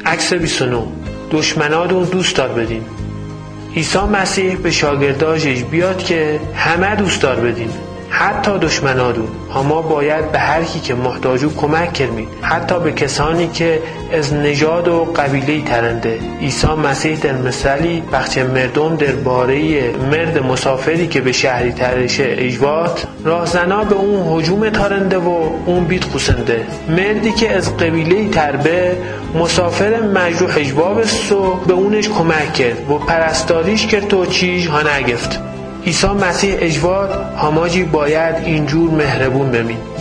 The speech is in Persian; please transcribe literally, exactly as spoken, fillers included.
عکس بیست و نه. دشمنادون دوست دار بدین. عیسی مسیح به شاگرداش بیاد که همه دوست دار بدین، حتی دشمنادون. اما باید به هر کی که محتاجو کمک کرمید، حتی به کسانی که از نژاد و قبیله ترنده. عیسی مسیح در مثالی بخش مردم درباره مرد مسافری که به شهری ترشه اجوات، راهزنا به اون هجوم تارنده و اون بیت خوسنده. مردی که از قبیله تربه مسافر مجروح اجواب است و به اونش کمک کرد و پرستاریش کرد و چیز ها نگفت. عیسی مسیح اجواد هماجی باید اینجور مهربون بمین.